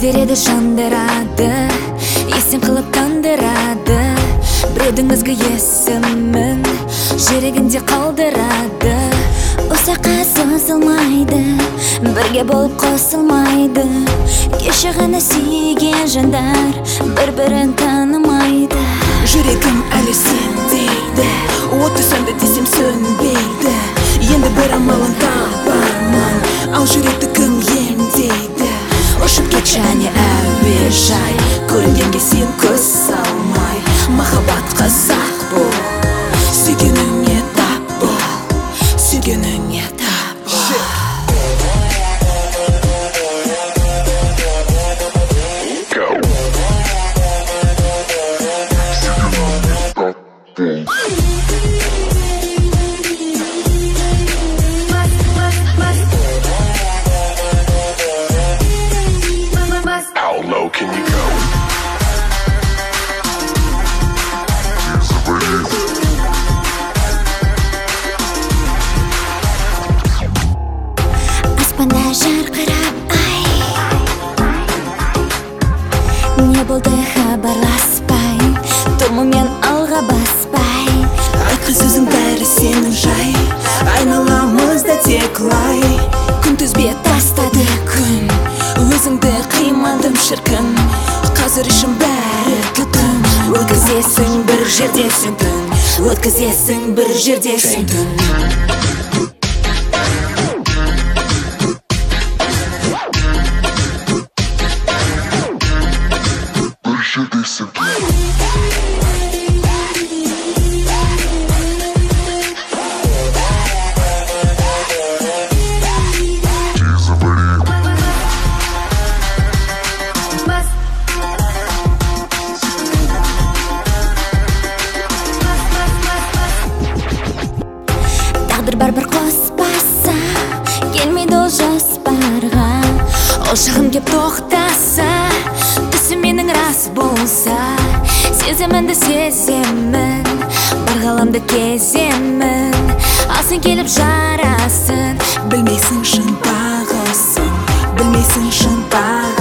күйдіреді жандырады, есен қылып тандырады, біреудің ізгі есімін жүрегінде қалдырады. Ұзаққа созылмайды, бірге болып қосылмайды, кеше ғана сүйген жандар бір-бірін танымайды. Жүрегім әлі сен дейді, оты сөнді десем сөнбейді. Енді бір амалын табармын, ал жүректі кім емдейді? Ұшып кет және әуежай, көрінгенге сен көз салмай, махаббат қызақ бол, сүйгеніңе тап бол, сүйгеніңе тап бол. How low can you go? Аспанда жарқырап ай, не болды хабарласпай, тұмымен алға баспай. Айтқан сөзің бәрі сенің жай, айналамызда тек лай. Күнтізбе тастады күн, өзіңді қимадым шіркін. Қазір ішім бәрі күтім, өткізесің бір жерде сен түн, өткізесің бір жерде сен түн. Тағдыр бар бір қоспаса, келмейді ол жоспарға. Ол шағым кеп тоқтаса, түсі менің рас болса, сезімінді сеземін, бар ғаламды кеземін, ал сен келіп жарасын. Білмейсің шын бағасын, білмейсің шын бағасын.